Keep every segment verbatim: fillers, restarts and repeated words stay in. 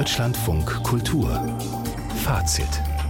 Deutschlandfunk Kultur Fazit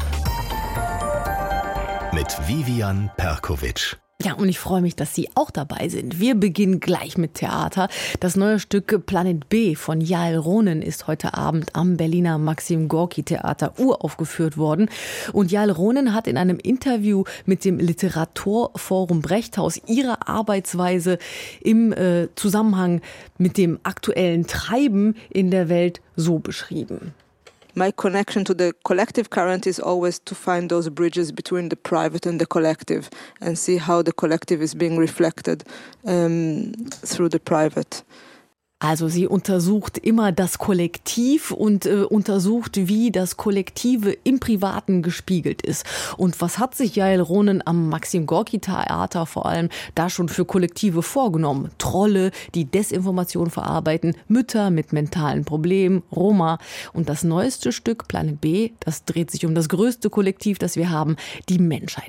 mit Vivian Perkovic. Ja, und ich freue mich, dass Sie auch dabei sind. Wir beginnen gleich mit Theater. Das neue Stück Planet B von Yael Ronen ist heute Abend am Berliner Maxim Gorki Theater uraufgeführt worden. Und Yael Ronen hat in einem Interview mit dem Literaturforum Brechthaus ihre Arbeitsweise im äh, Zusammenhang mit dem aktuellen Treiben in der Welt so beschrieben. My connection to the collective current is always to find those bridges between the private and the collective and see how the collective is being reflected um, through the private. Also sie untersucht immer das Kollektiv und äh, untersucht, wie das Kollektive im Privaten gespiegelt ist. Und was hat sich Yael Ronen am Maxim Gorki Theater vor allem da schon für Kollektive vorgenommen? Trolle, die Desinformation verarbeiten, Mütter mit mentalen Problemen, Roma. Und das neueste Stück, Planet B, das dreht sich um das größte Kollektiv, das wir haben, die Menschheit.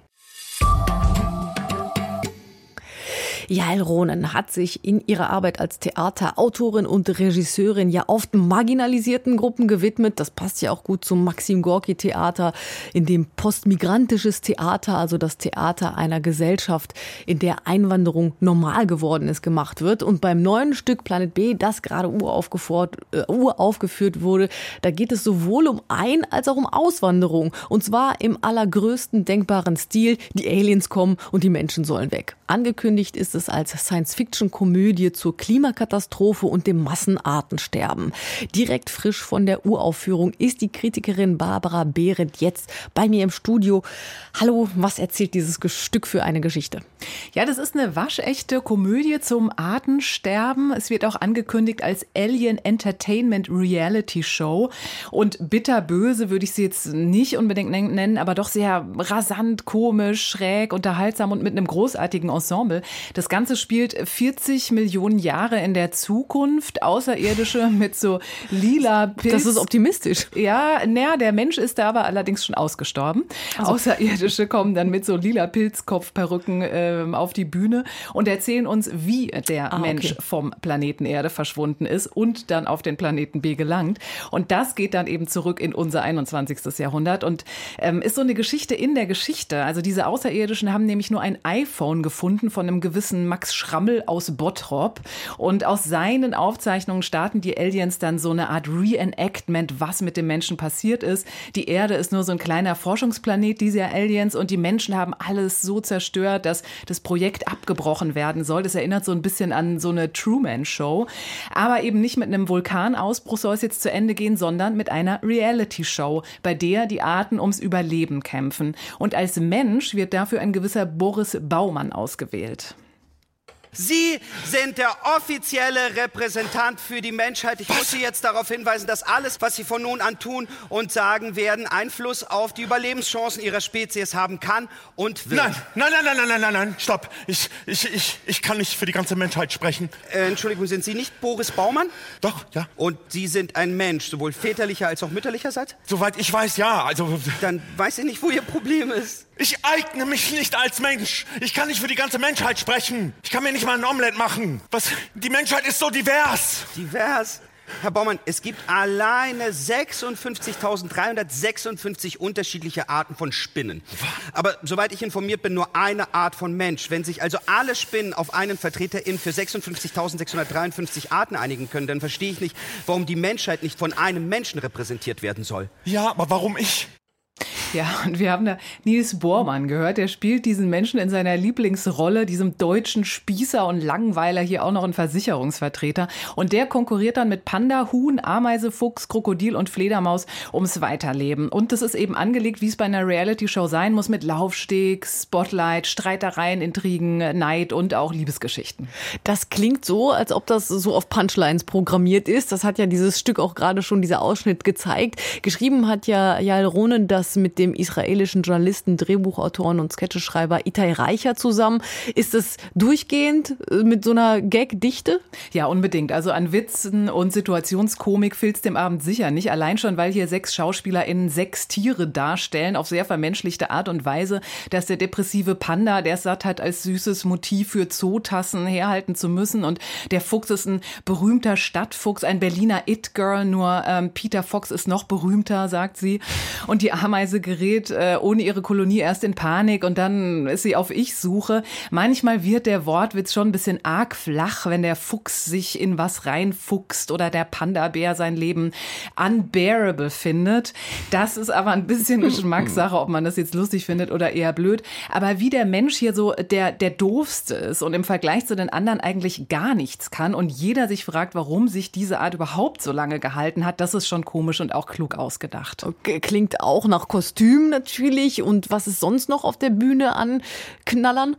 Yael Ronen hat sich in ihrer Arbeit als Theaterautorin und Regisseurin ja oft marginalisierten Gruppen gewidmet. Das passt ja auch gut zum Maxim Gorki Theater, in dem postmigrantisches Theater, also das Theater einer Gesellschaft, in der Einwanderung normal geworden ist, gemacht wird. Und beim neuen Stück Planet B, das gerade uraufgeführt, äh, uraufgeführt wurde, da geht es sowohl um Ein- als auch um Auswanderung. Und zwar im allergrößten denkbaren Stil. Die Aliens kommen und die Menschen sollen weg. Angekündigt ist es als Science-Fiction-Komödie zur Klimakatastrophe und dem Massenartensterben. Direkt frisch von der Uraufführung ist die Kritikerin Barbara Behrendt jetzt bei mir im Studio. Hallo, was erzählt dieses Stück für eine Geschichte? Ja, das ist eine waschechte Komödie zum Artensterben. Es wird auch angekündigt als Alien Entertainment Reality Show. Und bitterböse würde ich sie jetzt nicht unbedingt nennen, aber doch sehr rasant, komisch, schräg, unterhaltsam und mit einem großartigen Ensemble. Das Ganze spielt vierzig Millionen Jahre in der Zukunft. Außerirdische mit so lila Pilz. Das ist optimistisch. Ja, naja, der Mensch ist da aber allerdings schon ausgestorben. Also. Außerirdische kommen dann mit so lila Pilzkopfperücken äh, auf die Bühne und erzählen uns, wie der ah, Mensch okay. vom Planeten Erde verschwunden ist und dann auf den Planeten B gelangt. Und das geht dann eben zurück in unser einundzwanzigstes Jahrhundert und ähm, ist so eine Geschichte in der Geschichte. Also diese Außerirdischen haben nämlich nur ein iPhone gefunden von einem gewissen Max Schrammel aus Bottrop. Und aus seinen Aufzeichnungen starten die Aliens dann so eine Art Reenactment, was mit dem Menschen passiert ist. Die Erde ist nur so ein kleiner Forschungsplanet dieser Aliens und die Menschen haben alles so zerstört, dass das Projekt abgebrochen werden soll. Das erinnert so ein bisschen an so eine Truman-Show. Aber eben nicht mit einem Vulkanausbruch soll es jetzt zu Ende gehen, sondern mit einer Reality-Show, bei der die Arten ums Überleben kämpfen. Und als Mensch wird dafür ein gewisser Boris Baumann ausgewählt. Sie sind der offizielle Repräsentant für die Menschheit. Ich was? muss Sie jetzt darauf hinweisen, dass alles, was Sie von nun an tun und sagen werden, Einfluss auf die Überlebenschancen Ihrer Spezies haben kann und wird. Nein, nein, nein, nein, nein, nein, nein, stopp. Ich, ich, ich, ich kann nicht für die ganze Menschheit sprechen. Äh, Entschuldigung, sind Sie nicht Boris Baumann? Doch, ja. Und Sie sind ein Mensch, sowohl väterlicher als auch mütterlicherseits? Soweit ich weiß, ja. Also. Dann weiß ich nicht, wo Ihr Problem ist. Ich eigne mich nicht als Mensch. Ich kann nicht für die ganze Menschheit sprechen. Ich kann mir nicht mal ein Omelett machen. Was? Die Menschheit ist so divers. Divers? Herr Baumann, es gibt alleine sechsundfünfzigtausenddreihundertsechsundfünfzig unterschiedliche Arten von Spinnen. Aber soweit ich informiert bin, nur eine Art von Mensch. Wenn sich also alle Spinnen auf einen VertreterIn für sechsundfünfzigtausendsechshundertdreiundfünfzig Arten einigen können, dann verstehe ich nicht, warum die Menschheit nicht von einem Menschen repräsentiert werden soll. Ja, aber warum ich? Ja, und wir haben da Niels Bohrmann gehört. Der spielt diesen Menschen in seiner Lieblingsrolle, diesem deutschen Spießer und Langweiler, hier auch noch ein Versicherungsvertreter. Und der konkurriert dann mit Panda, Huhn, Ameise, Fuchs, Krokodil und Fledermaus ums Weiterleben. Und das ist eben angelegt, wie es bei einer Reality-Show sein muss, mit Laufsteg, Spotlight, Streitereien, Intrigen, Neid und auch Liebesgeschichten. Das klingt so, als ob das so auf Punchlines programmiert ist. Das hat ja dieses Stück auch gerade schon, dieser Ausschnitt gezeigt. Geschrieben hat ja Yael Ronen das mit dem dem israelischen Journalisten, Drehbuchautoren und Sketcheschreiber Itai Reicher zusammen. Ist es durchgehend mit so einer Gag-Dichte? Ja, unbedingt. Also an Witzen und Situationskomik fehlt's dem Abend sicher nicht. Allein schon, weil hier sechs SchauspielerInnen sechs Tiere darstellen, auf sehr vermenschlichte Art und Weise, dass der depressive Panda, der es satt hat, als süßes Motiv für Zootassen herhalten zu müssen. Und der Fuchs ist ein berühmter Stadtfuchs, ein Berliner It-Girl. Nur ähm, Peter Fox ist noch berühmter, sagt sie. Und die Ameise gerät äh, ohne ihre Kolonie erst in Panik und dann ist sie auf Ich-Suche. Manchmal wird der Wortwitz schon ein bisschen arg flach, wenn der Fuchs sich in was reinfuchst oder der Panda-Bär sein Leben unbearable findet. Das ist aber ein bisschen Geschmackssache, ob man das jetzt lustig findet oder eher blöd. Aber wie der Mensch hier so der, der Doofste ist und im Vergleich zu den anderen eigentlich gar nichts kann und jeder sich fragt, warum sich diese Art überhaupt so lange gehalten hat, das ist schon komisch und auch klug ausgedacht. Okay, klingt auch nach Kostüm natürlich. Und was ist sonst noch auf der Bühne an Knallern?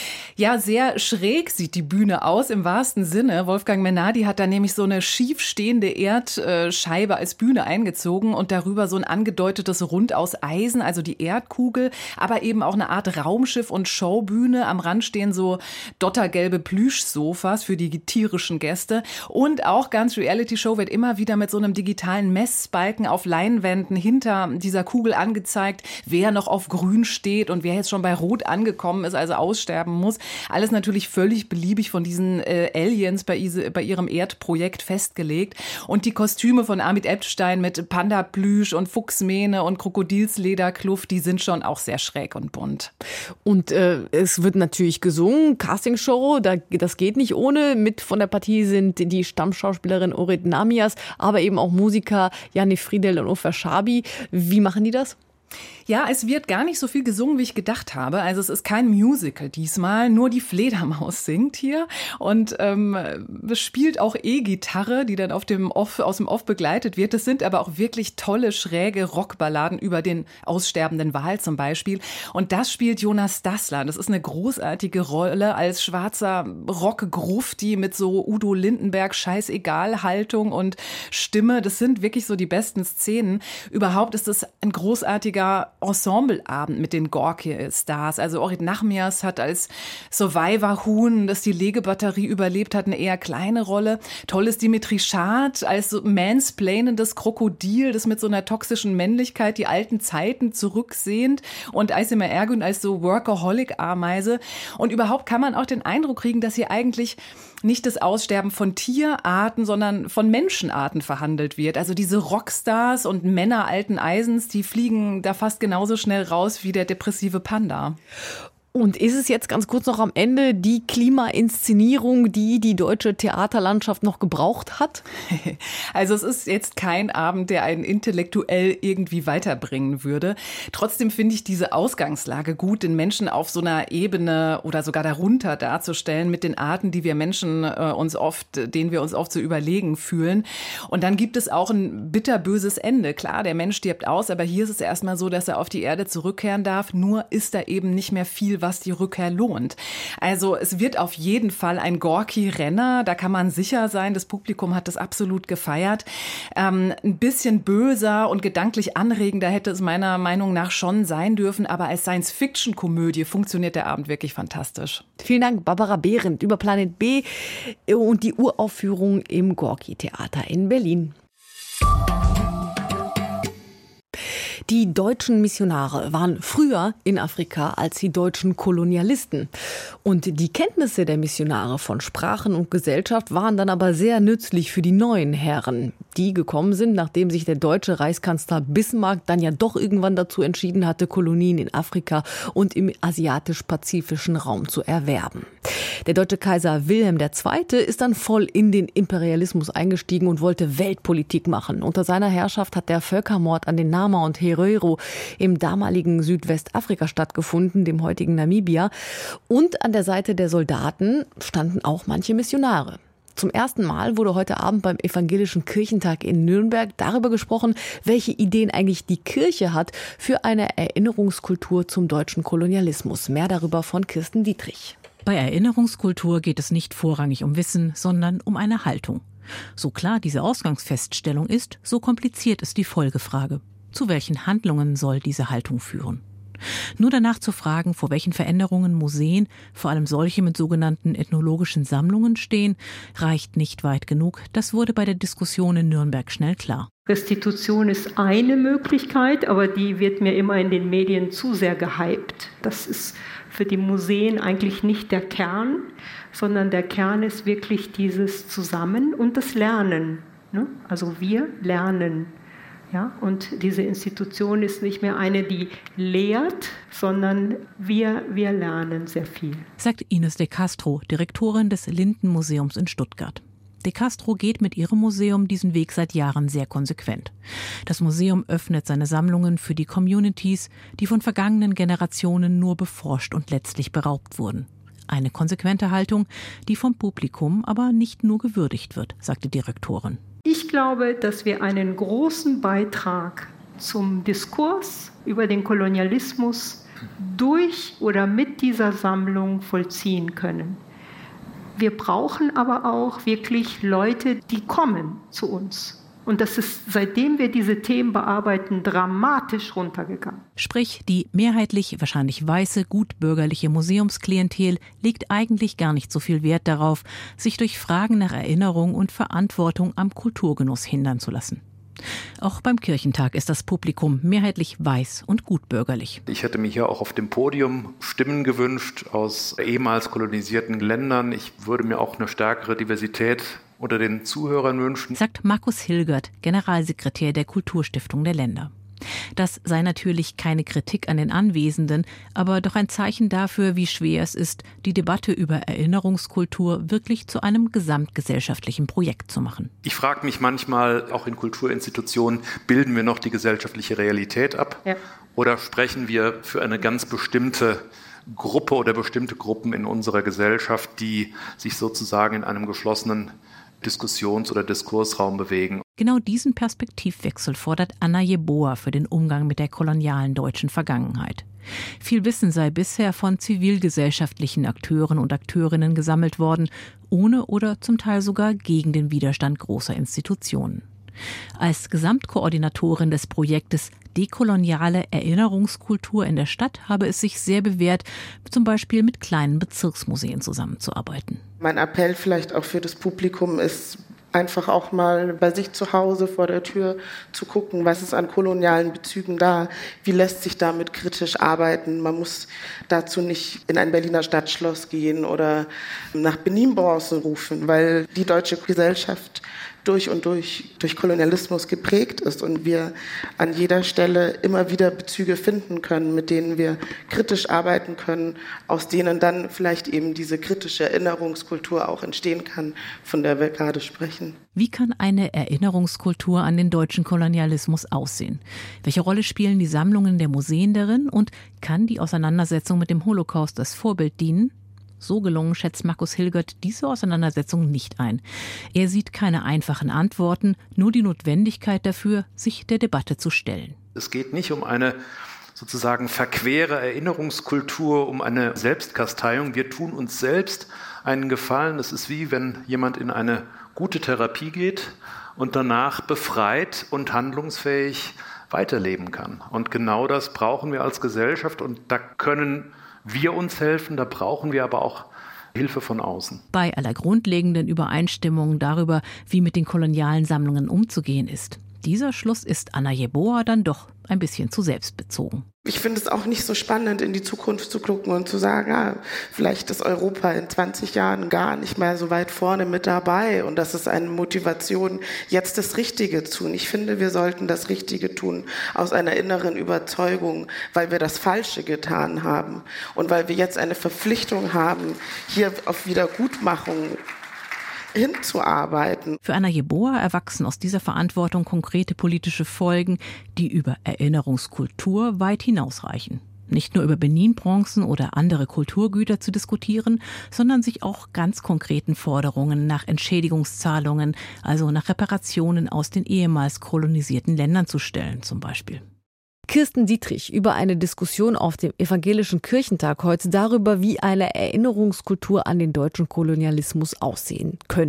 Ja, sehr schräg sieht die Bühne aus, im wahrsten Sinne. Wolfgang Menardi hat da nämlich so eine schiefstehende Erdscheibe als Bühne eingezogen und darüber so ein angedeutetes Rund aus Eisen, also die Erdkugel, aber eben auch eine Art Raumschiff und Showbühne. Am Rand stehen so dottergelbe Plüschsofas für die tierischen Gäste. Und auch ganz Reality-Show wird immer wieder mit so einem digitalen Messbalken auf Leinwänden hinter dieser Kugel angezeigt, wer noch auf Grün steht und wer jetzt schon bei Rot angekommen ist, also aussterben muss. Alles natürlich völlig beliebig von diesen äh, Aliens bei, ise, bei ihrem Erdprojekt festgelegt. Und die Kostüme von Amit Epstein mit Panda-Plüsch und Fuchsmähne und Krokodilslederkluft, die sind schon auch sehr schräg und bunt. Und äh, es wird natürlich gesungen, Castingshow, da, das geht nicht ohne. Mit von der Partie sind die Stammschauspielerin Orit Namias, aber eben auch Musiker Janif Friedel und Ofer Schabi. Wie machen die das? Ja, es wird gar nicht so viel gesungen, wie ich gedacht habe. Also es ist kein Musical diesmal, nur die Fledermaus singt hier und ähm, es spielt auch E-Gitarre, die dann auf dem Off, aus dem Off begleitet wird. Das sind aber auch wirklich tolle, schräge Rockballaden über den aussterbenden Wal zum Beispiel. Und das spielt Jonas Dassler. Das ist eine großartige Rolle als schwarzer Rock-Grufti mit so Udo Lindenberg-Scheißegal-Haltung und Stimme. Das sind wirklich so die besten Szenen. Überhaupt ist es ein großartiger Ensembleabend mit den Gorki-Stars. Also Orit Namias hat als Survivor-Huhn, das die Legebatterie überlebt hat, eine eher kleine Rolle. Toll ist Dimitri Schad als so mansplainendes Krokodil, das mit so einer toxischen Männlichkeit die alten Zeiten zurücksehnt. Und Aysima Ergün als so Workaholic-Ameise. Und überhaupt kann man auch den Eindruck kriegen, dass hier eigentlich nicht das Aussterben von Tierarten, sondern von Menschenarten verhandelt wird. Also diese Rockstars und Männer alten Eisens, die fliegen da fast genauso schnell raus wie der depressive Panda. Und ist es jetzt ganz kurz noch am Ende die Klima-Inszenierung, die die deutsche Theaterlandschaft noch gebraucht hat? Also es ist jetzt kein Abend, der einen intellektuell irgendwie weiterbringen würde. Trotzdem finde ich diese Ausgangslage gut, den Menschen auf so einer Ebene oder sogar darunter darzustellen mit den Arten, die wir Menschen äh, uns oft, denen wir uns oft so überlegen fühlen. Und dann gibt es auch ein bitterböses Ende. Klar, der Mensch stirbt aus, aber hier ist es erstmal so, dass er auf die Erde zurückkehren darf. Nur ist da eben nicht mehr viel, was die Rückkehr lohnt. Also es wird auf jeden Fall ein Gorki-Renner, da kann man sicher sein, das Publikum hat das absolut gefeiert. Ähm, ein bisschen böser und gedanklich anregender hätte es meiner Meinung nach schon sein dürfen, aber als Science-Fiction-Komödie funktioniert der Abend wirklich fantastisch. Vielen Dank, Barbara Behrendt über Planet B und die Uraufführung im Gorki-Theater in Berlin. Die deutschen Missionare waren früher in Afrika als die deutschen Kolonialisten. Und die Kenntnisse der Missionare von Sprachen und Gesellschaft waren dann aber sehr nützlich für die neuen Herren, die gekommen sind, nachdem sich der deutsche Reichskanzler Bismarck dann ja doch irgendwann dazu entschieden hatte, Kolonien in Afrika und im asiatisch-pazifischen Raum zu erwerben. Der deutsche Kaiser Wilhelm der Zweite ist dann voll in den Imperialismus eingestiegen und wollte Weltpolitik machen. Unter seiner Herrschaft hat der Völkermord an den Nama und Herero im damaligen Südwestafrika stattgefunden, dem heutigen Namibia. Und an der Seite der Soldaten standen auch manche Missionare. Zum ersten Mal wurde heute Abend beim Evangelischen Kirchentag in Nürnberg darüber gesprochen, welche Ideen eigentlich die Kirche hat für eine Erinnerungskultur zum deutschen Kolonialismus. Mehr darüber von Kirsten Dietrich. Bei Erinnerungskultur geht es nicht vorrangig um Wissen, sondern um eine Haltung. So klar diese Ausgangsfeststellung ist, so kompliziert ist die Folgefrage. Zu welchen Handlungen soll diese Haltung führen? Nur danach zu fragen, vor welchen Veränderungen Museen, vor allem solche mit sogenannten ethnologischen Sammlungen stehen, reicht nicht weit genug. Das wurde bei der Diskussion in Nürnberg schnell klar. Restitution ist eine Möglichkeit, aber die wird mir immer in den Medien zu sehr gehypt. Das ist für die Museen eigentlich nicht der Kern, sondern der Kern ist wirklich dieses Zusammen und das Lernen. Also wir lernen. Ja, und diese Institution ist nicht mehr eine, die lehrt, sondern wir, wir lernen sehr viel. Sagt Ines de Castro, Direktorin des Linden-Museums in Stuttgart. De Castro geht mit ihrem Museum diesen Weg seit Jahren sehr konsequent. Das Museum öffnet seine Sammlungen für die Communities, die von vergangenen Generationen nur beforscht und letztlich beraubt wurden. Eine konsequente Haltung, die vom Publikum aber nicht nur gewürdigt wird, sagt die Direktorin. Ich glaube, dass wir einen großen Beitrag zum Diskurs über den Kolonialismus durch oder mit dieser Sammlung vollziehen können. Wir brauchen aber auch wirklich Leute, die kommen zu uns. Und das ist, seitdem wir diese Themen bearbeiten, dramatisch runtergegangen. Sprich, die mehrheitlich wahrscheinlich weiße, gutbürgerliche Museumsklientel legt eigentlich gar nicht so viel Wert darauf, sich durch Fragen nach Erinnerung und Verantwortung am Kulturgenuss hindern zu lassen. Auch beim Kirchentag ist das Publikum mehrheitlich weiß und gutbürgerlich. Ich hätte mir hier auch auf dem Podium Stimmen gewünscht aus ehemals kolonisierten Ländern. Ich würde mir auch eine stärkere Diversität unter den Zuhörern wünschen, sagt Markus Hilgert, Generalsekretär der Kulturstiftung der Länder. Das sei natürlich keine Kritik an den Anwesenden, aber doch ein Zeichen dafür, wie schwer es ist, die Debatte über Erinnerungskultur wirklich zu einem gesamtgesellschaftlichen Projekt zu machen. Ich frage mich manchmal, auch in Kulturinstitutionen, bilden wir noch die gesellschaftliche Realität ab? Ja. Oder sprechen wir für eine ganz bestimmte Gruppe oder bestimmte Gruppen in unserer Gesellschaft, die sich sozusagen in einem geschlossenen Diskussions- oder Diskursraum bewegen? Genau diesen Perspektivwechsel fordert Anna Jeboa für den Umgang mit der kolonialen deutschen Vergangenheit. Viel Wissen sei bisher von zivilgesellschaftlichen Akteuren und Akteurinnen gesammelt worden, ohne oder zum Teil sogar gegen den Widerstand großer Institutionen. Als Gesamtkoordinatorin des Projektes Dekoloniale Erinnerungskultur in der Stadt habe es sich sehr bewährt, zum Beispiel mit kleinen Bezirksmuseen zusammenzuarbeiten. Mein Appell vielleicht auch für das Publikum ist, einfach auch mal bei sich zu Hause vor der Tür zu gucken, was ist an kolonialen Bezügen da, wie lässt sich damit kritisch arbeiten. Man muss dazu nicht in ein Berliner Stadtschloss gehen oder nach Benin-Bronzen rufen, weil die deutsche Gesellschaft durch und durch durch Kolonialismus geprägt ist und wir an jeder Stelle immer wieder Bezüge finden können, mit denen wir kritisch arbeiten können, aus denen dann vielleicht eben diese kritische Erinnerungskultur auch entstehen kann, von der wir gerade sprechen. Wie kann eine Erinnerungskultur an den deutschen Kolonialismus aussehen? Welche Rolle spielen die Sammlungen der Museen darin und kann die Auseinandersetzung mit dem Holocaust als Vorbild dienen? So gelungen schätzt Markus Hilgert diese Auseinandersetzung nicht ein. Er sieht keine einfachen Antworten, nur die Notwendigkeit dafür, sich der Debatte zu stellen. Es geht nicht um eine sozusagen verquere Erinnerungskultur, um eine Selbstkasteiung. Wir tun uns selbst einen Gefallen. Es ist wie, wenn jemand in eine gute Therapie geht und danach befreit und handlungsfähig weiterleben kann. Und genau das brauchen wir als Gesellschaft und da können wir uns helfen, da brauchen wir aber auch Hilfe von außen. Bei aller grundlegenden Übereinstimmung darüber, wie mit den kolonialen Sammlungen umzugehen ist. Dieser Schluss ist Anna Jeboa dann doch ein bisschen zu selbstbezogen. Ich finde es auch nicht so spannend, in die Zukunft zu gucken und zu sagen, ah, vielleicht ist Europa in zwanzig Jahren gar nicht mehr so weit vorne mit dabei und das ist eine Motivation, jetzt das Richtige zu tun. Ich finde, wir sollten das Richtige tun aus einer inneren Überzeugung, weil wir das Falsche getan haben und weil wir jetzt eine Verpflichtung haben, hier auf Wiedergutmachung hinzuarbeiten. Für Anna Jeboa erwachsen aus dieser Verantwortung konkrete politische Folgen, die über Erinnerungskultur weit hinausreichen. Nicht nur über Benin-Bronzen oder andere Kulturgüter zu diskutieren, sondern sich auch ganz konkreten Forderungen nach Entschädigungszahlungen, also nach Reparationen aus den ehemals kolonisierten Ländern zu stellen zum Beispiel. Kirsten Dietrich über eine Diskussion auf dem Evangelischen Kirchentag heute darüber, wie eine Erinnerungskultur an den deutschen Kolonialismus aussehen könnte.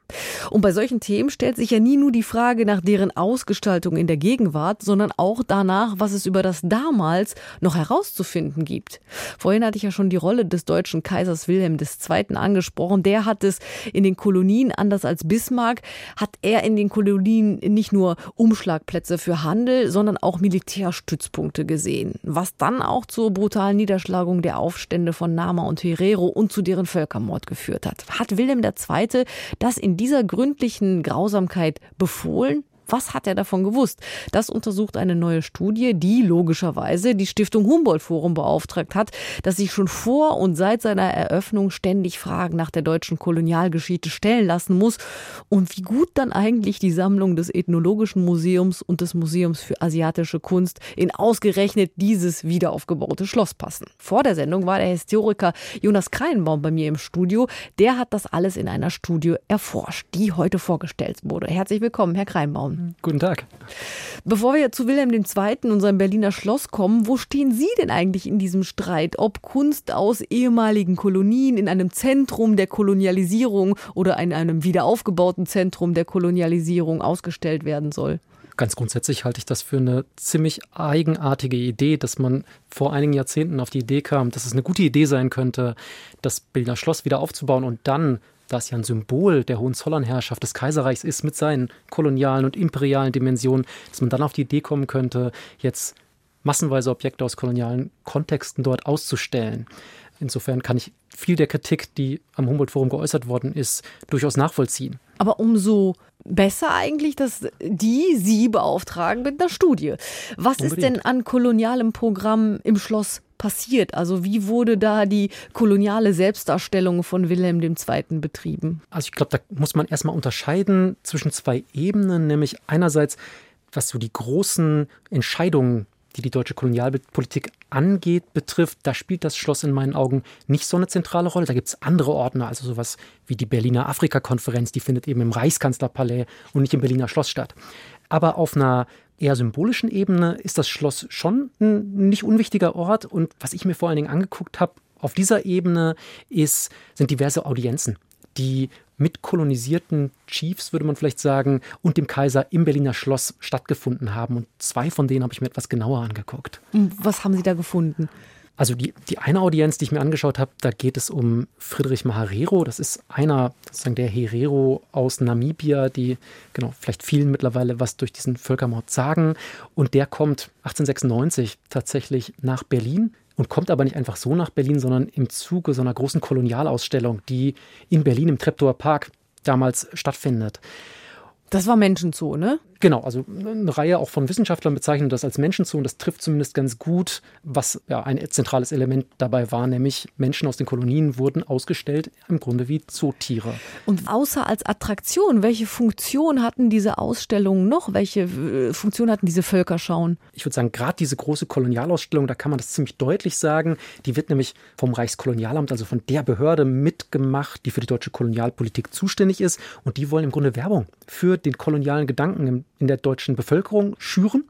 Und bei solchen Themen stellt sich ja nie nur die Frage nach deren Ausgestaltung in der Gegenwart, sondern auch danach, was es über das damals noch herauszufinden gibt. Vorhin hatte ich ja schon die Rolle des deutschen Kaisers Wilhelm der Zweite. angesprochen. Der hat es in den Kolonien, anders als Bismarck, hat er in den Kolonien nicht nur Umschlagplätze für Handel, sondern auch Militärstützpunkte gesehen. Was dann auch zur brutalen Niederschlagung der Aufstände von Nama und Herero und zu deren Völkermord geführt hat. Hat Wilhelm der Zweite das in dieser gründlichen Grausamkeit befohlen? Was hat er davon gewusst? Das untersucht eine neue Studie, die logischerweise die Stiftung Humboldt-Forum beauftragt hat, das sich schon vor und seit seiner Eröffnung ständig Fragen nach der deutschen Kolonialgeschichte stellen lassen muss und wie gut dann eigentlich die Sammlung des Ethnologischen Museums und des Museums für asiatische Kunst in ausgerechnet dieses wiederaufgebaute Schloss passen. Vor der Sendung war der Historiker Jonas Kreinbaum bei mir im Studio. Der hat das alles in einer Studie erforscht, die heute vorgestellt wurde. Herzlich willkommen, Herr Kreinbaum. Guten Tag. Bevor wir zu Wilhelm der Zweite. und seinem Berliner Schloss kommen, wo stehen Sie denn eigentlich in diesem Streit, ob Kunst aus ehemaligen Kolonien in einem Zentrum der Kolonialisierung oder in einem wiederaufgebauten Zentrum der Kolonialisierung ausgestellt werden soll? Ganz grundsätzlich halte ich das für eine ziemlich eigenartige Idee, dass man vor einigen Jahrzehnten auf die Idee kam, dass es eine gute Idee sein könnte, das Berliner Schloss wieder aufzubauen und dann, da es ja ein Symbol der Hohenzollernherrschaft des Kaiserreichs ist mit seinen kolonialen und imperialen Dimensionen, dass man dann auf die Idee kommen könnte, jetzt massenweise Objekte aus kolonialen Kontexten dort auszustellen. Insofern kann ich viel der Kritik, die am Humboldt-Forum geäußert worden ist, durchaus nachvollziehen. Aber umso besser eigentlich, dass die Sie beauftragen mit einer Studie. Was Unbedingt. ist denn an kolonialem Programm im Schloss passiert? Also wie wurde da die koloniale Selbstdarstellung von Wilhelm der Zweite. betrieben? Also ich glaube, da muss man erstmal unterscheiden zwischen zwei Ebenen, nämlich einerseits, was so die großen Entscheidungen, die die deutsche Kolonialpolitik angeht, betrifft, da spielt das Schloss in meinen Augen nicht so eine zentrale Rolle. Da gibt es andere Ordner, also sowas wie die Berliner Afrika-Konferenz, die findet eben im Reichskanzlerpalais und nicht im Berliner Schloss statt. Aber auf einer eher symbolischen Ebene ist das Schloss schon ein nicht unwichtiger Ort. Und was ich mir vor allen Dingen angeguckt habe, auf dieser Ebene ist, sind diverse Audienzen, die mit kolonisierten Chiefs, würde man vielleicht sagen, und dem Kaiser im Berliner Schloss stattgefunden haben. Und zwei von denen habe ich mir etwas genauer angeguckt. Was haben Sie da gefunden? Also die, die eine Audienz, die ich mir angeschaut habe, da geht es um Friedrich Maharero. Das ist einer, sozusagen der Herero aus Namibia, die genau vielleicht vielen mittlerweile was durch diesen Völkermord sagen. Und der kommt achtzehnhundertsechsundneunzig tatsächlich nach Berlin. Und kommt aber nicht einfach so nach Berlin, sondern im Zuge so einer großen Kolonialausstellung, die in Berlin im Treptower Park damals stattfindet. Das war Menschenzoo, ne? Genau, also eine Reihe auch von Wissenschaftlern bezeichnen das als Menschenzoo und das trifft zumindest ganz gut, was ja ein zentrales Element dabei war, nämlich Menschen aus den Kolonien wurden ausgestellt, im Grunde wie Zootiere. Und außer als Attraktion, welche Funktion hatten diese Ausstellungen noch? Welche Funktion hatten diese Völkerschauen? Ich würde sagen, gerade diese große Kolonialausstellung, da kann man das ziemlich deutlich sagen, die wird nämlich vom Reichskolonialamt, also von der Behörde mitgemacht, die für die deutsche Kolonialpolitik zuständig ist und die wollen im Grunde Werbung für den kolonialen Gedanken im in der deutschen Bevölkerung schüren.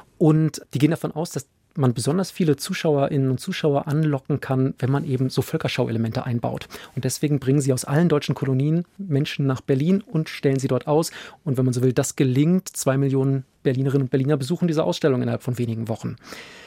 Und die gehen davon aus, dass man besonders viele Zuschauerinnen und Zuschauer anlocken kann, wenn man eben so Völkerschauelemente einbaut. Und deswegen bringen sie aus allen deutschen Kolonien Menschen nach Berlin und stellen sie dort aus. Und wenn man so will, das gelingt. Zwei Millionen Berlinerinnen und Berliner besuchen diese Ausstellung innerhalb von wenigen Wochen.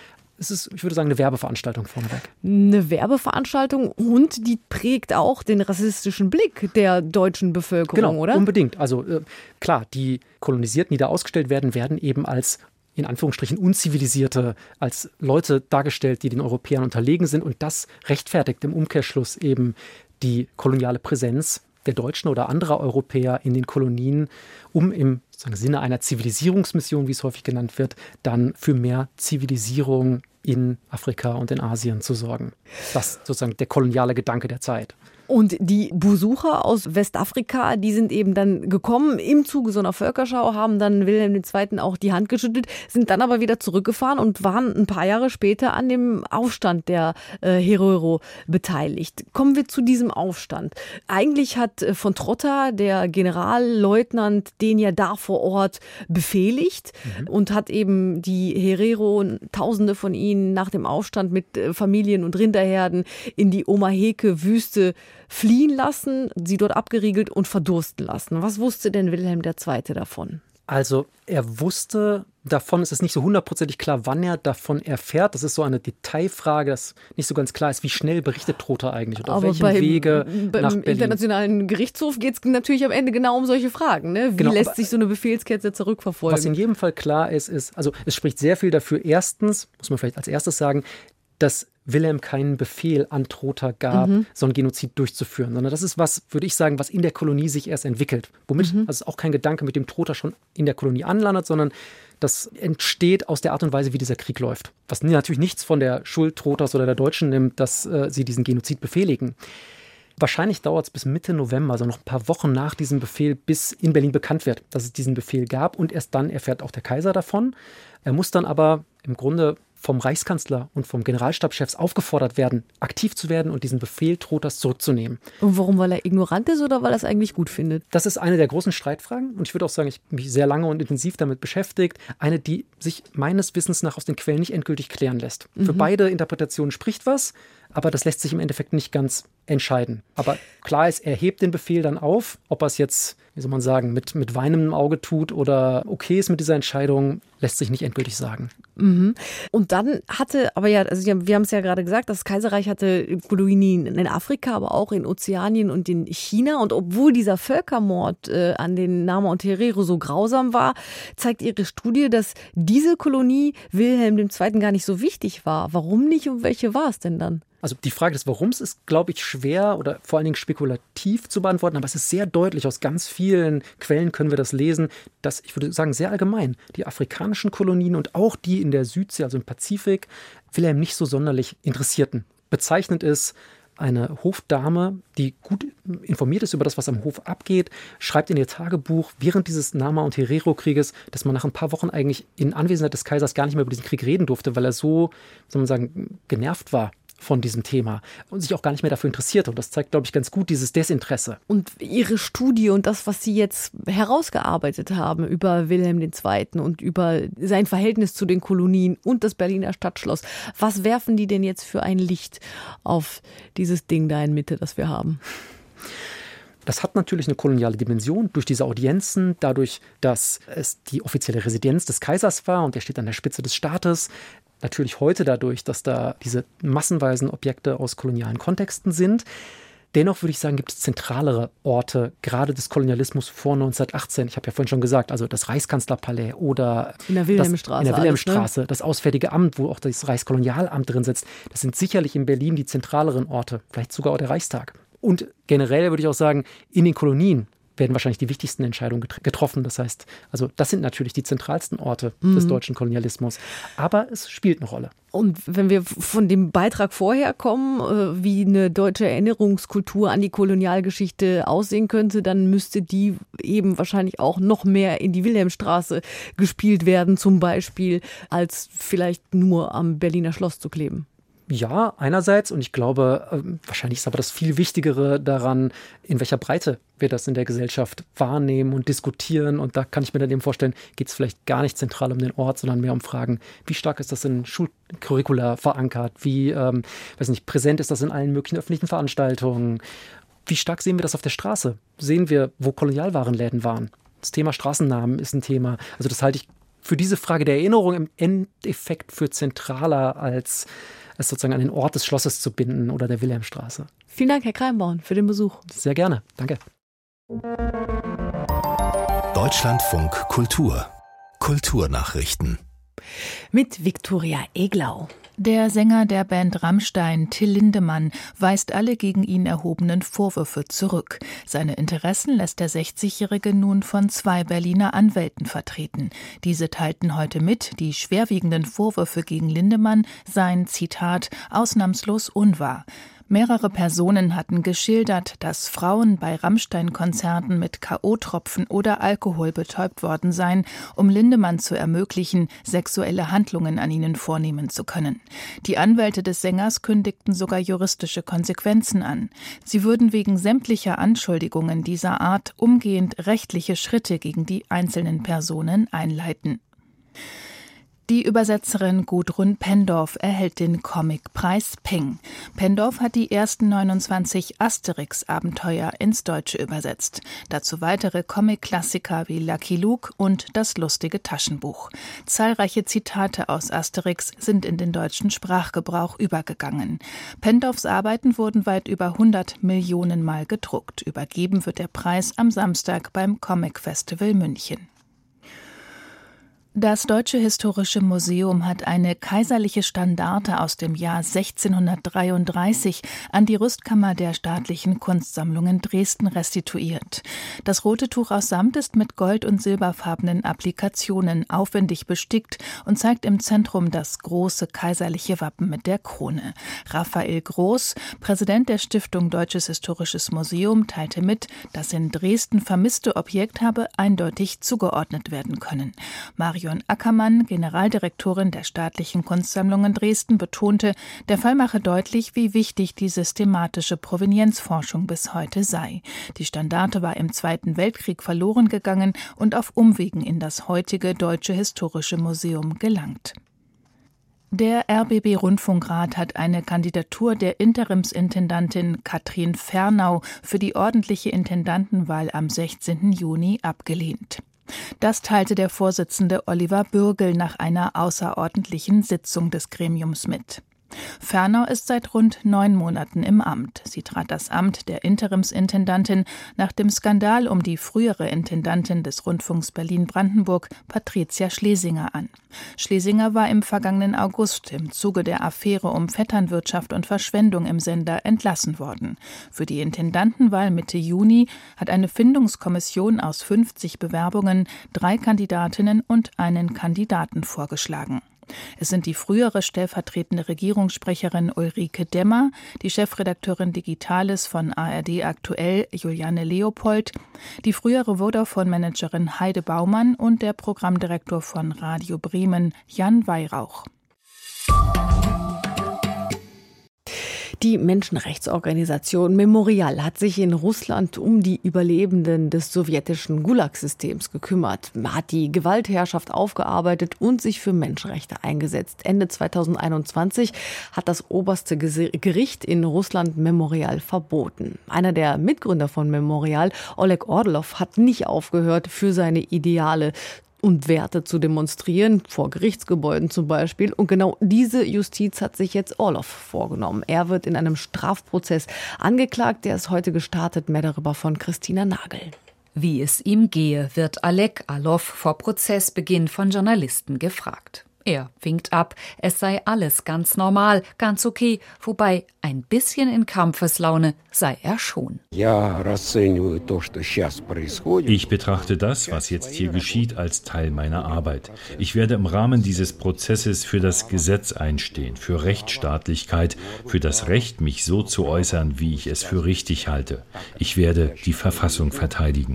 Es ist, ich würde sagen, eine Werbeveranstaltung vorneweg. Eine Werbeveranstaltung und die prägt auch den rassistischen Blick der deutschen Bevölkerung, genau, oder? Unbedingt. Also äh, klar, die Kolonisierten, die da ausgestellt werden, werden eben als in Anführungsstrichen Unzivilisierte, als Leute dargestellt, die den Europäern unterlegen sind. Und das rechtfertigt im Umkehrschluss eben die koloniale Präsenz der Deutschen oder anderer Europäer in den Kolonien, um im sozusagen Sinne einer Zivilisierungsmission, wie es häufig genannt wird, dann für mehr Zivilisierung in Afrika und in Asien zu sorgen. Das ist sozusagen der koloniale Gedanke der Zeit. Und die Besucher aus Westafrika, die sind eben dann gekommen im Zuge so einer Völkerschau, haben dann Wilhelm der Zweite. auch die Hand geschüttelt, sind dann aber wieder zurückgefahren und waren ein paar Jahre später an dem Aufstand der äh, Herero beteiligt. Kommen wir zu diesem Aufstand. Eigentlich hat äh, von Trotta, der Generalleutnant, den ja da vor Ort befehligt mhm. und hat eben die Herero, Tausende von ihnen nach dem Aufstand mit äh, Familien und Rinderherden in die Omaheke-Wüste fliehen lassen, sie dort abgeriegelt und verdursten lassen. Was wusste denn Wilhelm der Zweite davon? Also er wusste davon, es ist nicht so hundertprozentig klar, wann er davon erfährt. Das ist so eine Detailfrage, dass nicht so ganz klar ist, wie schnell berichtet Trotha eigentlich und auf Aber welchem beim, Wege beim nach Berlin. Internationalen Gerichtshof geht es natürlich am Ende genau um solche Fragen. Ne? Wie Genau, lässt sich so eine Befehlskette zurückverfolgen? Was in jedem Fall klar ist, ist, also es spricht sehr viel dafür, erstens, muss man vielleicht als erstes sagen, dass Wilhelm keinen Befehl an Trotha gab, mhm. so einen Genozid durchzuführen, sondern das ist was, würde ich sagen, was in der Kolonie sich erst entwickelt. Womit, mhm. also auch kein Gedanke, mit dem Trotha schon in der Kolonie anlandet, sondern das entsteht aus der Art und Weise, wie dieser Krieg läuft. Was natürlich nichts von der Schuld Trothas oder der Deutschen nimmt, dass äh, sie diesen Genozid befehligen. Wahrscheinlich dauert es bis Mitte November, also noch ein paar Wochen nach diesem Befehl, bis in Berlin bekannt wird, dass es diesen Befehl gab. Und erst dann erfährt auch der Kaiser davon. Er muss dann aber im Grunde vom Reichskanzler und vom Generalstabschefs aufgefordert werden, aktiv zu werden und diesen Befehl Trothas zurückzunehmen. Und warum? Weil er ignorant ist oder weil er es eigentlich gut findet? Das ist eine der großen Streitfragen. Und ich würde auch sagen, ich habe mich sehr lange und intensiv damit beschäftigt. Eine, die sich meines Wissens nach aus den Quellen nicht endgültig klären lässt. Mhm. Für beide Interpretationen spricht was, aber das lässt sich im Endeffekt nicht ganz entscheiden. Aber klar ist, er hebt den Befehl dann auf. Ob er es jetzt, wie soll man sagen, mit, mit weinendem Auge tut oder okay ist mit dieser Entscheidung, lässt sich nicht endgültig sagen. Mhm. Und dann hatte, aber ja, also wir haben es ja gerade gesagt, das Kaiserreich hatte Kolonien in Afrika, aber auch in Ozeanien und in China. Und obwohl dieser Völkermord äh, an den Nama und Herero so grausam war, zeigt ihre Studie, dass diese Kolonie Wilhelm der Zweite gar nicht so wichtig war. Warum nicht und welche war es denn dann? Also die Frage des Warums ist, glaube ich, schwer oder vor allen Dingen spekulativ zu beantworten, aber es ist sehr deutlich, aus ganz vielen Quellen können wir das lesen, dass, ich würde sagen, sehr allgemein die afrikanischen Kolonien und auch die in der Südsee, also im Pazifik, Wilhelm nicht so sonderlich interessierten. Bezeichnend ist, eine Hofdame, die gut informiert ist über das, was am Hof abgeht, schreibt in ihr Tagebuch während dieses Nama- und Herero-Krieges, dass man nach ein paar Wochen eigentlich in Anwesenheit des Kaisers gar nicht mehr über diesen Krieg reden durfte, weil er so, soll man sagen, genervt war von diesem Thema und sich auch gar nicht mehr dafür interessierte. Und das zeigt, glaube ich, ganz gut dieses Desinteresse. Und Ihre Studie und das, was Sie jetzt herausgearbeitet haben über Wilhelm der Zweite und über sein Verhältnis zu den Kolonien und das Berliner Stadtschloss, was werfen die denn jetzt für ein Licht auf dieses Ding da in Mitte, das wir haben? Das hat natürlich eine koloniale Dimension durch diese Audienzen, dadurch, dass es die offizielle Residenz des Kaisers war und er steht an der Spitze des Staates. Natürlich heute dadurch, dass da diese massenweisen Objekte aus kolonialen Kontexten sind. Dennoch würde ich sagen, gibt es zentralere Orte, gerade des Kolonialismus vor neunzehnhundertachtzehn. Ich habe ja vorhin schon gesagt, also das Reichskanzlerpalais oder in der Wilhelmstraße, das, in der Wilhelmstraße, alles, ne? Das Auswärtige Amt, wo auch das Reichskolonialamt drin sitzt. Das sind sicherlich in Berlin die zentraleren Orte, vielleicht sogar auch der Reichstag. Und generell würde ich auch sagen, in den Kolonien werden wahrscheinlich die wichtigsten Entscheidungen getroffen. Das heißt, also das sind natürlich die zentralsten Orte mhm. des deutschen Kolonialismus. Aber es spielt eine Rolle. Und wenn wir von dem Beitrag vorher kommen, wie eine deutsche Erinnerungskultur an die Kolonialgeschichte aussehen könnte, dann müsste die eben wahrscheinlich auch noch mehr in die Wilhelmstraße gespielt werden, zum Beispiel, als vielleicht nur am Berliner Schloss zu kleben. Ja, einerseits, und ich glaube, wahrscheinlich ist aber das viel Wichtigere daran, in welcher Breite wir das in der Gesellschaft wahrnehmen und diskutieren. Und da kann ich mir dann eben vorstellen, geht es vielleicht gar nicht zentral um den Ort, sondern mehr um Fragen, wie stark ist das in Schulcurricula verankert, wie ähm, weiß nicht, präsent ist das in allen möglichen öffentlichen Veranstaltungen, wie stark sehen wir das auf der Straße? Sehen wir, wo Kolonialwarenläden waren? Das Thema Straßennamen ist ein Thema. Also das halte ich für diese Frage der Erinnerung im Endeffekt für zentraler als es sozusagen an den Ort des Schlosses zu binden oder der Wilhelmstraße. Vielen Dank, Herr Kreimborn, für den Besuch. Sehr gerne. Danke. Deutschlandfunk Kultur. Kulturnachrichten. Mit Viktoria Eglau. Der Sänger der Band Rammstein, Till Lindemann, weist alle gegen ihn erhobenen Vorwürfe zurück. Seine Interessen lässt der sechzigjährige nun von zwei Berliner Anwälten vertreten. Diese teilten heute mit, die schwerwiegenden Vorwürfe gegen Lindemann seien, Zitat, ausnahmslos unwahr. Mehrere Personen hatten geschildert, dass Frauen bei Rammstein-Konzerten mit K O-Tropfen oder Alkohol betäubt worden seien, um Lindemann zu ermöglichen, sexuelle Handlungen an ihnen vornehmen zu können. Die Anwälte des Sängers kündigten sogar juristische Konsequenzen an. Sie würden wegen sämtlicher Anschuldigungen dieser Art umgehend rechtliche Schritte gegen die einzelnen Personen einleiten. Die Übersetzerin Gudrun Pendorf erhält den Comicpreis Ping. Pendorf hat die ersten neunundzwanzig Asterix-Abenteuer ins Deutsche übersetzt. Dazu weitere Comic-Klassiker wie Lucky Luke und Das lustige Taschenbuch. Zahlreiche Zitate aus Asterix sind in den deutschen Sprachgebrauch übergegangen. Pendorfs Arbeiten wurden weit über hundert Millionen Mal gedruckt. Übergeben wird der Preis am Samstag beim Comic Festival München. Das Deutsche Historische Museum hat eine kaiserliche Standarte aus dem Jahr sechzehnhundertdreiunddreißig an die Rüstkammer der Staatlichen Kunstsammlungen Dresden restituiert. Das rote Tuch aus Samt ist mit gold- und silberfarbenen Applikationen aufwendig bestickt und zeigt im Zentrum das große kaiserliche Wappen mit der Krone. Raphael Groß, Präsident der Stiftung Deutsches Historisches Museum, teilte mit, das in Dresden vermisste Objekt habe eindeutig zugeordnet werden können. Marion Ackermann, Generaldirektorin der Staatlichen Kunstsammlungen Dresden, betonte, der Fall mache deutlich, wie wichtig die systematische Provenienzforschung bis heute sei. Die Standarte war im Zweiten Weltkrieg verloren gegangen und auf Umwegen in das heutige Deutsche Historische Museum gelangt. Der R B B-Rundfunkrat hat eine Kandidatur der Interimsintendantin Katrin Fernau für die ordentliche Intendantenwahl am sechzehnten Juni abgelehnt. Das teilte der Vorsitzende Oliver Bürgel nach einer außerordentlichen Sitzung des Gremiums mit. Fernau ist seit rund neun Monaten im Amt. Sie trat das Amt der Interimsintendantin nach dem Skandal um die frühere Intendantin des Rundfunks Berlin-Brandenburg, Patricia Schlesinger, an. Schlesinger war im vergangenen August im Zuge der Affäre um Vetternwirtschaft und Verschwendung im Sender entlassen worden. Für die Intendantenwahl Mitte Juni hat eine Findungskommission aus fünfzig Bewerbungen drei Kandidatinnen und einen Kandidaten vorgeschlagen. Es sind die frühere stellvertretende Regierungssprecherin Ulrike Demmer, die Chefredakteurin Digitales von A R D Aktuell Juliane Leopold, die frühere Vodafone-Managerin Heide Baumann und der Programmdirektor von Radio Bremen Jan Weihrauch. Die Menschenrechtsorganisation Memorial hat sich in Russland um die Überlebenden des sowjetischen Gulag-Systems gekümmert, hat die Gewaltherrschaft aufgearbeitet und sich für Menschenrechte eingesetzt. Ende zweitausendeinundzwanzig hat das oberste Gericht in Russland Memorial verboten. Einer der Mitgründer von Memorial, Oleg Orlov, hat nicht aufgehört, für seine Ideale und Werte zu demonstrieren, vor Gerichtsgebäuden zum Beispiel. Und genau diese Justiz hat sich jetzt Orlov vorgenommen. Er wird in einem Strafprozess angeklagt. Der ist heute gestartet. Mehr darüber von Christina Nagel. Wie es ihm gehe, wird Oleg Orlov vor Prozessbeginn von Journalisten gefragt. Er winkt ab, es sei alles ganz normal, ganz okay, wobei ein bisschen in Kampfeslaune sei er schon. Ich betrachte das, was jetzt hier geschieht, als Teil meiner Arbeit. Ich werde im Rahmen dieses Prozesses für das Gesetz einstehen, für Rechtsstaatlichkeit, für das Recht, mich so zu äußern, wie ich es für richtig halte. Ich werde die Verfassung verteidigen.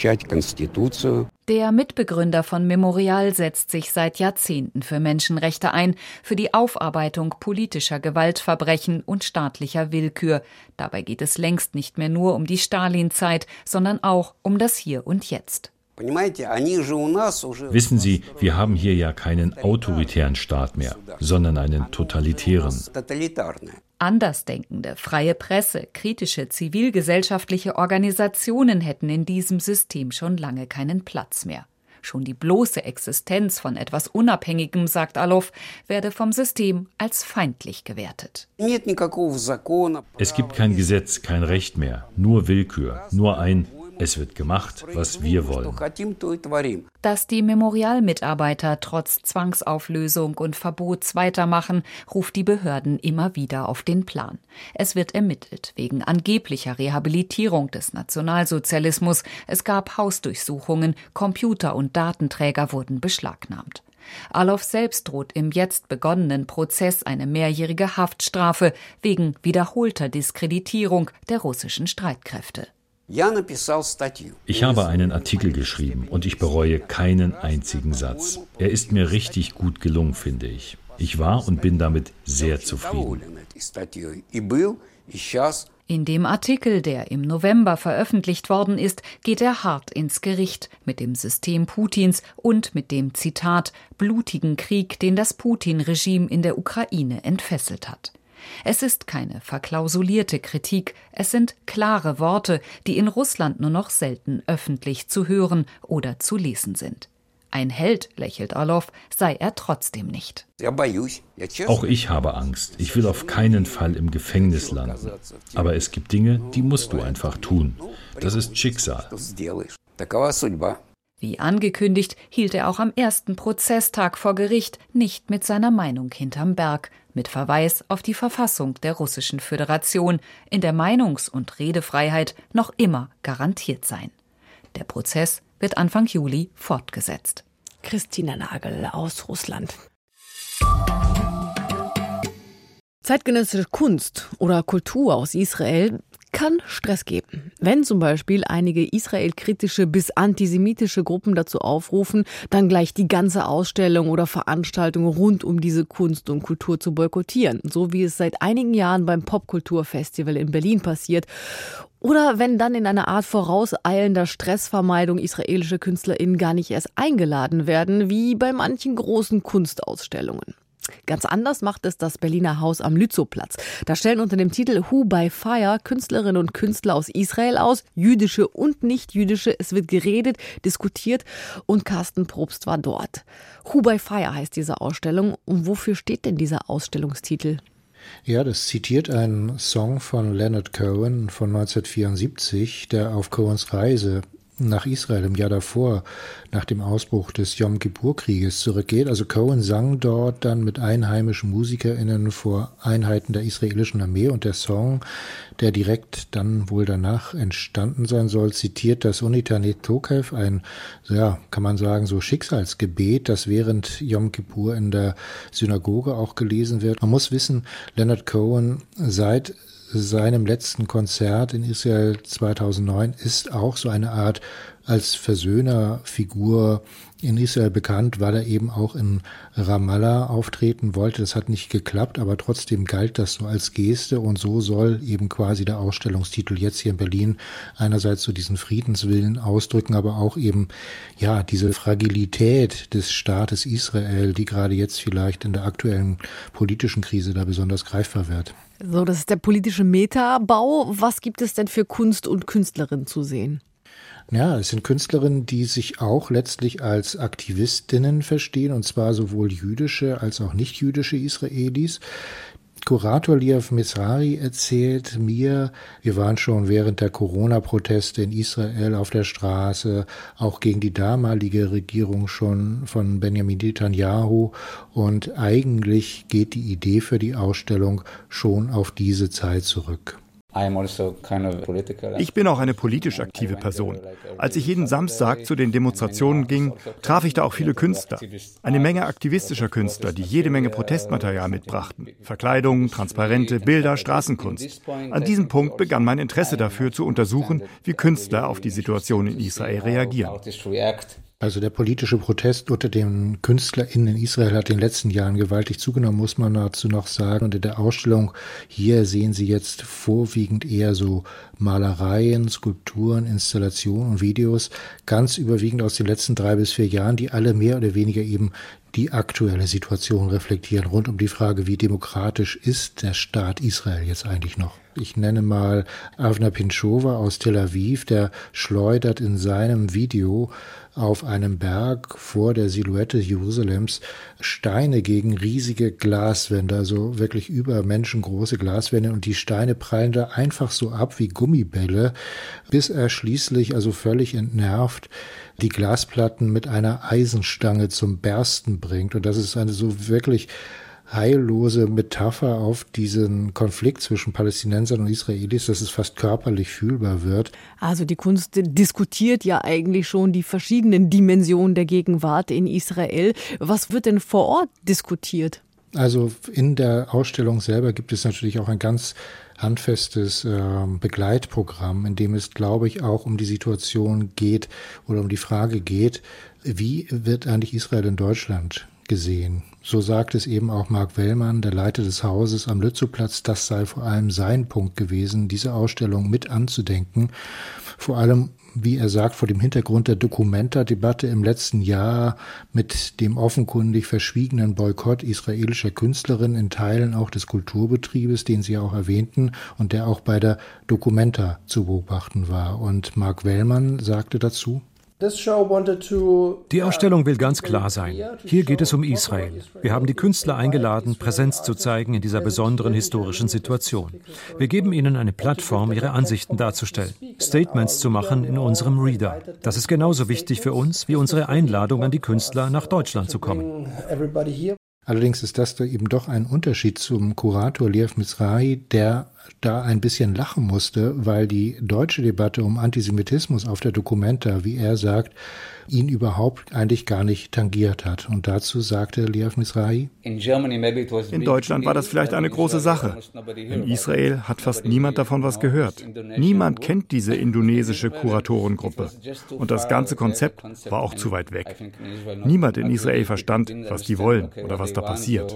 Der Mitbegründer von Memorial setzt sich seit Jahrzehnten für Menschenrechte ein, für die Aufarbeitung politischer Gewaltverbrechen und staatlicher Willkür. Dabei geht es längst nicht mehr nur um die Stalinzeit, sondern auch um das Hier und Jetzt. Wissen Sie, wir haben hier ja keinen autoritären Staat mehr, sondern einen totalitären. Andersdenkende, freie Presse, kritische zivilgesellschaftliche Organisationen hätten in diesem System schon lange keinen Platz mehr. Schon die bloße Existenz von etwas Unabhängigem, sagt Orlov, werde vom System als feindlich gewertet. Es gibt kein Gesetz, kein Recht mehr, nur Willkür, nur ein Es wird gemacht, was wir wollen. Dass die Memorial-Mitarbeiter trotz Zwangsauflösung und Verbots weitermachen, ruft die Behörden immer wieder auf den Plan. Es wird ermittelt wegen angeblicher Rehabilitierung des Nationalsozialismus. Es gab Hausdurchsuchungen, Computer und Datenträger wurden beschlagnahmt. Orlov selbst droht im jetzt begonnenen Prozess eine mehrjährige Haftstrafe wegen wiederholter Diskreditierung der russischen Streitkräfte. Ich habe einen Artikel geschrieben und ich bereue keinen einzigen Satz. Er ist mir richtig gut gelungen, finde ich. Ich war und bin damit sehr zufrieden. In dem Artikel, der im November veröffentlicht worden ist, geht er hart ins Gericht mit dem System Putins und mit dem, Zitat, blutigen Krieg, den das Putin-Regime in der Ukraine entfesselt hat. Es ist keine verklausulierte Kritik, es sind klare Worte, die in Russland nur noch selten öffentlich zu hören oder zu lesen sind. Ein Held, lächelt Orlov, sei er trotzdem nicht. Auch ich habe Angst. Ich will auf keinen Fall im Gefängnis landen. Aber es gibt Dinge, die musst du einfach tun. Das ist Schicksal. Wie angekündigt, hielt er auch am ersten Prozesstag vor Gericht nicht mit seiner Meinung hinterm Berg, mit Verweis auf die Verfassung der Russischen Föderation, in der Meinungs- und Redefreiheit noch immer garantiert sein. Der Prozess wird Anfang Juli fortgesetzt. Christina Nagel aus Russland. Zeitgenössische Kunst oder Kultur aus Israel kann Stress geben. Wenn zum Beispiel einige israelkritische bis antisemitische Gruppen dazu aufrufen, dann gleich die ganze Ausstellung oder Veranstaltung rund um diese Kunst und Kultur zu boykottieren, so wie es seit einigen Jahren beim Popkulturfestival in Berlin passiert. Oder wenn dann in einer Art vorauseilender Stressvermeidung israelische KünstlerInnen gar nicht erst eingeladen werden, wie bei manchen großen Kunstausstellungen. Ganz anders macht es das Berliner Haus am Lützowplatz. Da stellen unter dem Titel Who by Fire Künstlerinnen und Künstler aus Israel aus, jüdische und nicht-jüdische. Es wird geredet, diskutiert und Carsten Probst war dort. Who by Fire heißt diese Ausstellung. Und wofür steht denn dieser Ausstellungstitel? Ja, das zitiert einen Song von Leonard Cohen von neunzehnhundertvierundsiebzig, der auf Cohens Reise nach Israel im Jahr davor, nach dem Ausbruch des Yom Kippur-Krieges zurückgeht. Also Cohen sang dort dann mit einheimischen MusikerInnen vor Einheiten der israelischen Armee und der Song, der direkt dann wohl danach entstanden sein soll, zitiert das Unitanet Tokev, ein, ja, kann man sagen, so Schicksalsgebet, das während Yom Kippur in der Synagoge auch gelesen wird. Man muss wissen, Leonard Cohen seit seinem letzten Konzert in Israel zweitausendneun ist auch so eine Art als Versöhnerfigur in Israel bekannt, weil er eben auch in Ramallah auftreten wollte. Das hat nicht geklappt, aber trotzdem galt das so als Geste und so soll eben quasi der Ausstellungstitel jetzt hier in Berlin einerseits so diesen Friedenswillen ausdrücken, aber auch eben, ja, diese Fragilität des Staates Israel, die gerade jetzt vielleicht in der aktuellen politischen Krise da besonders greifbar wird. So, das ist der politische Metabau. Was gibt es denn für Kunst und Künstlerinnen zu sehen? Ja, es sind Künstlerinnen, die sich auch letztlich als Aktivistinnen verstehen, und zwar sowohl jüdische als auch nicht-jüdische Israelis. Kurator Liav Misrari erzählt mir, wir waren schon während der Corona-Proteste in Israel auf der Straße, auch gegen die damalige Regierung schon von Benjamin Netanyahu, und eigentlich geht die Idee für die Ausstellung schon auf diese Zeit zurück. Ich bin auch eine politisch aktive Person. Als ich jeden Samstag zu den Demonstrationen ging, traf ich da auch viele Künstler. Eine Menge aktivistischer Künstler, die jede Menge Protestmaterial mitbrachten. Verkleidungen, Transparente, Bilder, Straßenkunst. An diesem Punkt begann mein Interesse dafür zu untersuchen, wie Künstler auf die Situation in Israel reagieren. Also der politische Protest unter den KünstlerInnen in Israel hat in den letzten Jahren gewaltig zugenommen, muss man dazu noch sagen. Und in der Ausstellung hier sehen Sie jetzt vorwiegend eher so Malereien, Skulpturen, Installationen und Videos, ganz überwiegend aus den letzten drei bis vier Jahren, die alle mehr oder weniger eben die aktuelle Situation reflektieren, rund um die Frage, wie demokratisch ist der Staat Israel jetzt eigentlich noch. Ich nenne mal Avner Pinchova aus Tel Aviv, der schleudert in seinem Video auf einem Berg vor der Silhouette Jerusalems Steine gegen riesige Glaswände, also wirklich übermenschengroße Glaswände, und die Steine prallen da einfach so ab wie Gummibälle, bis er schließlich, also völlig entnervt, die Glasplatten mit einer Eisenstange zum Bersten bringt. Und das ist eine so wirklich heillose Metapher auf diesen Konflikt zwischen Palästinensern und Israelis, dass es fast körperlich fühlbar wird. Also die Kunst diskutiert ja eigentlich schon die verschiedenen Dimensionen der Gegenwart in Israel. Was wird denn vor Ort diskutiert? Also in der Ausstellung selber gibt es natürlich auch ein ganz handfestes äh, Begleitprogramm, in dem es, glaube ich, auch um die Situation geht oder um die Frage geht, wie wird eigentlich Israel in Deutschland gesehen. So sagt es eben auch Marc Wellmann, der Leiter des Hauses am Lützowplatz. Das sei vor allem sein Punkt gewesen, diese Ausstellung mit anzudenken. Vor allem, wie er sagt, vor dem Hintergrund der Documenta-Debatte im letzten Jahr mit dem offenkundig verschwiegenen Boykott israelischer Künstlerinnen in Teilen auch des Kulturbetriebes, den Sie auch erwähnten und der auch bei der Documenta zu beobachten war. Und Marc Wellmann sagte dazu: Die Ausstellung will ganz klar sein. Hier geht es um Israel. Wir haben die Künstler eingeladen, Präsenz zu zeigen in dieser besonderen historischen Situation. Wir geben ihnen eine Plattform, ihre Ansichten darzustellen, Statements zu machen in unserem Reader. Das ist genauso wichtig für uns wie unsere Einladung an die Künstler, nach Deutschland zu kommen. Allerdings ist das da eben doch ein Unterschied zum Kurator Liev Mizrahi, der da ein bisschen lachen musste, weil die deutsche Debatte um Antisemitismus auf der Documenta, wie er sagt, ihn überhaupt eigentlich gar nicht tangiert hat. Und dazu sagte Liev Mizrahi: In Deutschland war das vielleicht eine große Sache. In Israel hat fast niemand davon was gehört. Niemand kennt diese indonesische Kuratorengruppe. Und das ganze Konzept war auch zu weit weg. Niemand in Israel verstand, was die wollen oder was da passiert.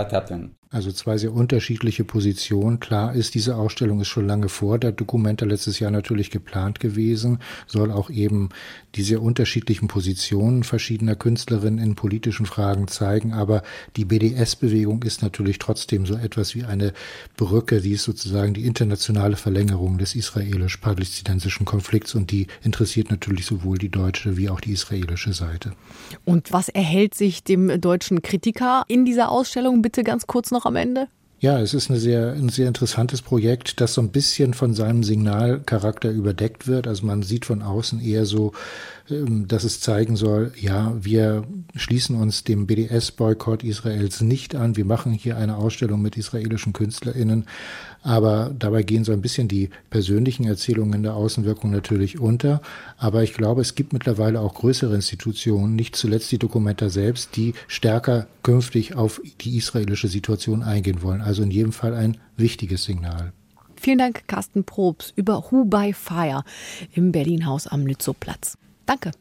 Also zwei sehr unterschiedliche Positionen. Klar ist, diese Ausstellung ist schon lange vor der Documenta letztes Jahr natürlich geplant gewesen, soll auch eben die sehr unterschiedlichen Positionen verschiedener Künstlerinnen in politischen Fragen zeigen. Aber die B D S-Bewegung ist natürlich trotzdem so etwas wie eine Brücke, die ist sozusagen die internationale Verlängerung des israelisch-palästinensischen Konflikts, und die interessiert natürlich sowohl die deutsche wie auch die israelische Seite. Und was erhält sich dem deutschen Kritiker in dieser Ausstellung? Bitte ganz kurz noch am Ende. Ja, es ist eine sehr, ein sehr interessantes Projekt, das so ein bisschen von seinem Signalcharakter überdeckt wird. Also man sieht von außen eher so, dass es zeigen soll, ja, wir schließen uns dem B D S-Boykott Israels nicht an. Wir machen hier eine Ausstellung mit israelischen KünstlerInnen. Aber dabei gehen so ein bisschen die persönlichen Erzählungen der Außenwirkung natürlich unter. Aber ich glaube, es gibt mittlerweile auch größere Institutionen, nicht zuletzt die Documenta selbst, die stärker künftig auf die israelische Situation eingehen wollen. Also in jedem Fall ein wichtiges Signal. Vielen Dank, Carsten Probst, über Who by Fire im Berlin-Haus am Lützowplatz. Danke.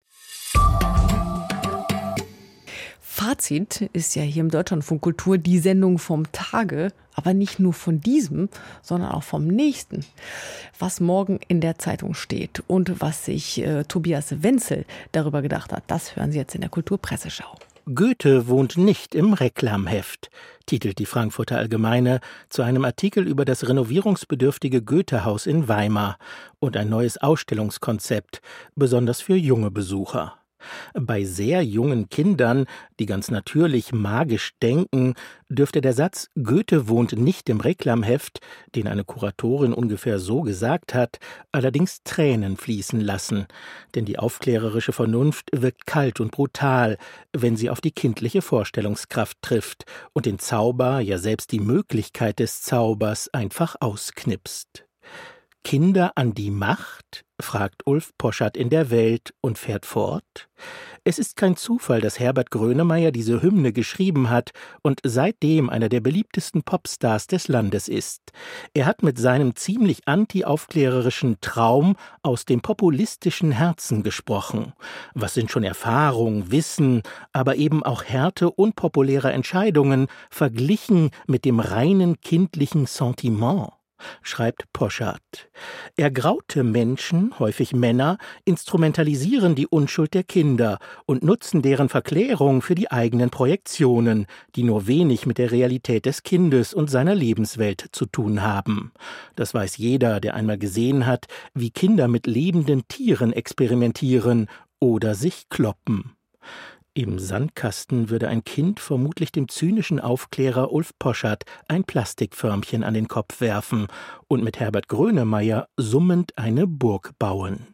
Fazit ist ja hier im Deutschlandfunk Kultur die Sendung vom Tage, aber nicht nur von diesem, sondern auch vom nächsten. Was morgen in der Zeitung steht und was sich äh, Tobias Wenzel darüber gedacht hat, das hören Sie jetzt in der Kulturpresseschau. Goethe wohnt nicht im Reklamheft, titelt die Frankfurter Allgemeine zu einem Artikel über das renovierungsbedürftige Goethehaus in Weimar und ein neues Ausstellungskonzept, besonders für junge Besucher. Bei sehr jungen Kindern, die ganz natürlich magisch denken, dürfte der Satz »Goethe wohnt nicht im Reklamheft«, den eine Kuratorin ungefähr so gesagt hat, allerdings Tränen fließen lassen. Denn die aufklärerische Vernunft wirkt kalt und brutal, wenn sie auf die kindliche Vorstellungskraft trifft und den Zauber, ja selbst die Möglichkeit des Zaubers, einfach ausknipst. Kinder an die Macht? Fragt Ulf Poschardt in der Welt und fährt fort. Es ist kein Zufall, dass Herbert Grönemeyer diese Hymne geschrieben hat und seitdem einer der beliebtesten Popstars des Landes ist. Er hat mit seinem ziemlich anti-aufklärerischen Traum aus dem populistischen Herzen gesprochen. Was sind schon Erfahrung, Wissen, aber eben auch Härte unpopulärer Entscheidungen verglichen mit dem reinen kindlichen Sentiment? Schreibt Poschardt. Ergraute Menschen, häufig Männer, instrumentalisieren die Unschuld der Kinder und nutzen deren Verklärung für die eigenen Projektionen, die nur wenig mit der Realität des Kindes und seiner Lebenswelt zu tun haben. Das weiß jeder, der einmal gesehen hat, wie Kinder mit lebenden Tieren experimentieren oder sich kloppen. Im Sandkasten würde ein Kind vermutlich dem zynischen Aufklärer Ulf Poschardt ein Plastikförmchen an den Kopf werfen und mit Herbert Grönemeyer summend eine Burg bauen.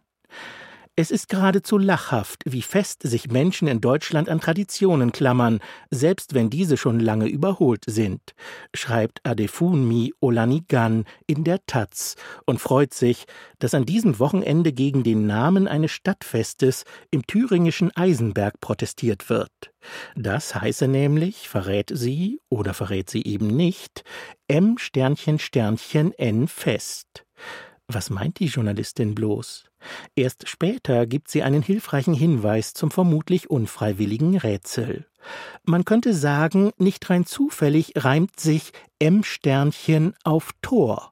Es ist geradezu lachhaft, wie fest sich Menschen in Deutschland an Traditionen klammern, selbst wenn diese schon lange überholt sind, schreibt Adefunmi Olanigan in der Taz und freut sich, dass an diesem Wochenende gegen den Namen eines Stadtfestes im thüringischen Eisenberg protestiert wird. Das heiße nämlich, verrät sie oder verrät sie eben nicht, M N Fest. Was meint die Journalistin bloß? Erst später gibt sie einen hilfreichen Hinweis zum vermutlich unfreiwilligen Rätsel. Man könnte sagen, nicht rein zufällig reimt sich M-Sternchen auf Tor.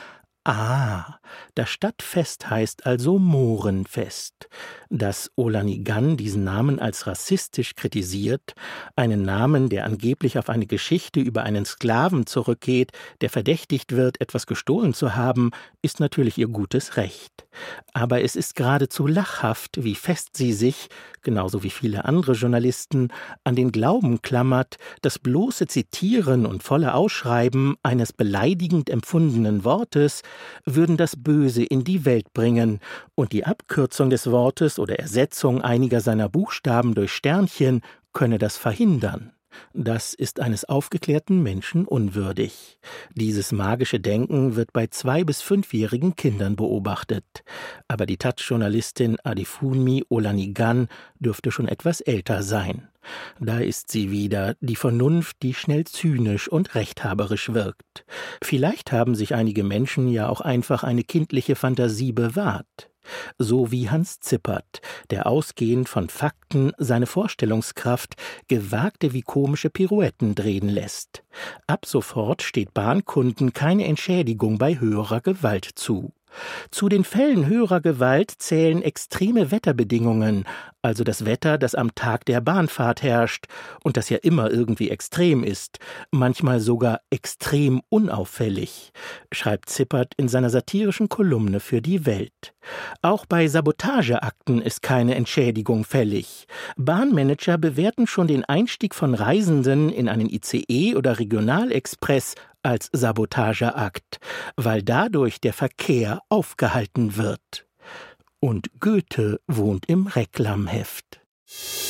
Ah, das Stadtfest heißt also Mohrenfest. Dass Oulanighan diesen Namen als rassistisch kritisiert, einen Namen, der angeblich auf eine Geschichte über einen Sklaven zurückgeht, der verdächtigt wird, etwas gestohlen zu haben, ist natürlich ihr gutes Recht. Aber es ist geradezu lachhaft, wie fest sie sich, genauso wie viele andere Journalisten, an den Glauben klammert, das bloße Zitieren und volle Ausschreiben eines beleidigend empfundenen Wortes würden das Böse in die Welt bringen und die Abkürzung des Wortes oder Ersetzung einiger seiner Buchstaben durch Sternchen könne das verhindern. Das ist eines aufgeklärten Menschen unwürdig. Dieses magische Denken wird bei zwei- bis fünfjährigen Kindern beobachtet. Aber die Taz-Journalistin Adefunmi Oulanighan dürfte schon etwas älter sein. Da ist sie wieder, die Vernunft, die schnell zynisch und rechthaberisch wirkt. Vielleicht haben sich einige Menschen ja auch einfach eine kindliche Fantasie bewahrt. So wie Hans Zippert, der ausgehend von Fakten seine Vorstellungskraft gewagte wie komische Pirouetten drehen lässt. Ab sofort steht Bahnkunden keine Entschädigung bei höherer Gewalt zu. Zu den Fällen höherer Gewalt zählen extreme Wetterbedingungen, also das Wetter, das am Tag der Bahnfahrt herrscht und das ja immer irgendwie extrem ist, manchmal sogar extrem unauffällig, schreibt Zippert in seiner satirischen Kolumne für die Welt. Auch bei Sabotageakten ist keine Entschädigung fällig. Bahnmanager bewerten schon den Einstieg von Reisenden in einen I C E oder Regionalexpress als Sabotageakt, weil dadurch der Verkehr aufgehalten wird. Und Goethe wohnt im Reklamheft.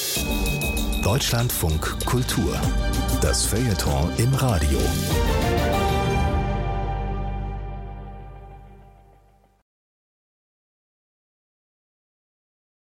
Deutschlandfunk Kultur. Das Feuilleton im Radio.